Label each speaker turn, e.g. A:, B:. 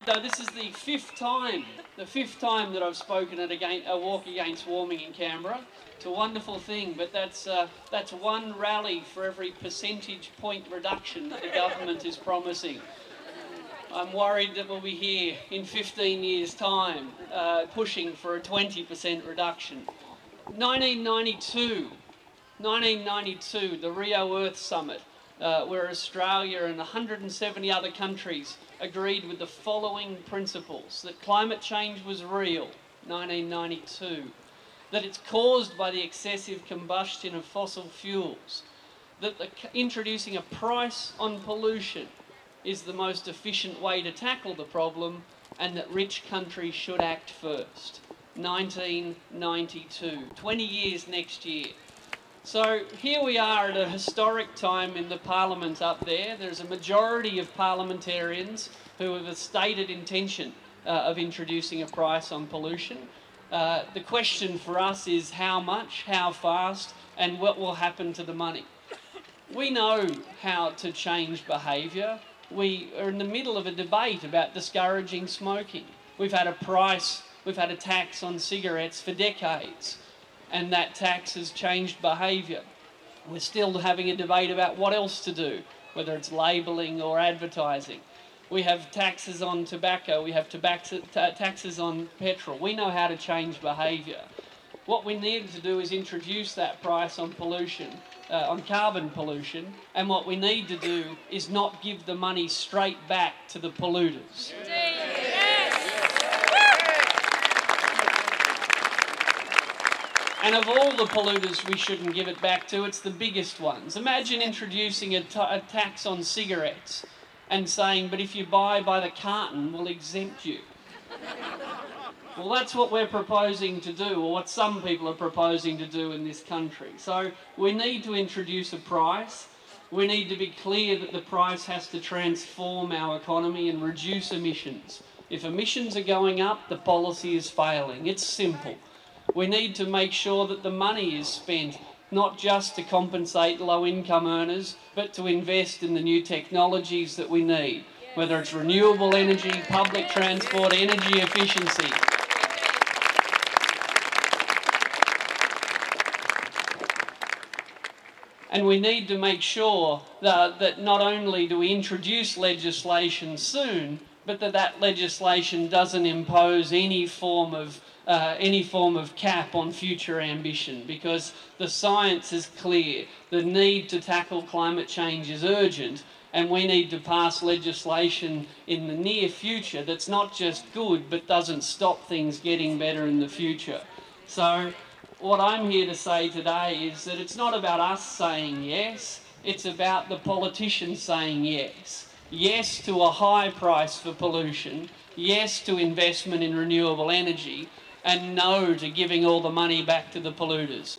A: This is the fifth time that I've spoken at a walk against warming in Canberra. It's a wonderful thing, but that's one rally for every percentage point reduction that the government is promising. I'm worried that we'll be here in 15 years' time pushing for a 20% reduction. 1992, the Rio Earth Summit, where Australia and 170 other countries agreed with the following principles: that climate change was real, 1992, that it's caused by the excessive combustion of fossil fuels, that introducing a price on pollution is the most efficient way to tackle the problem, and that rich countries should act first. 1992, 20 years next year. So here we are at a historic time in the Parliament up there. There's a majority of parliamentarians who have a stated intention of introducing a price on pollution. The question for us is how much, how fast, and what will happen to the money. We know how to change behaviour. We are in the middle of a debate about discouraging smoking. We've had a tax on cigarettes for decades, and that tax has changed behaviour. We're still having a debate about what else to do, whether it's labelling or advertising. We have taxes on tobacco, we have taxes on petrol. We know how to change behaviour. What we need to do is introduce that price on pollution, on carbon pollution, and what we need to do is not give the money straight back to the polluters. And of all the polluters we shouldn't give it back to, it's the biggest ones. Imagine introducing a tax on cigarettes and saying, but if you buy by the carton, we'll exempt you. Well, that's what we're proposing to do, or what some people are proposing to do in this country. So we need to introduce a price. We need to be clear that the price has to transform our economy and reduce emissions. If emissions are going up, the policy is failing. It's simple. We need to make sure that the money is spent not just to compensate low-income earners, but to invest in the new technologies that we need, whether it's renewable energy, public transport, energy efficiency. And we need to make sure that not only do we introduce legislation soon, but that legislation doesn't impose any form of cap on future ambition, because the science is clear. The need to tackle climate change is urgent, and we need to pass legislation in the near future that's not just good, but doesn't stop things getting better in the future. So what I'm here to say today is that it's not about us saying yes, it's about the politicians saying yes. Yes to a high price for pollution, yes to investment in renewable energy, and no to giving all the money back to the polluters.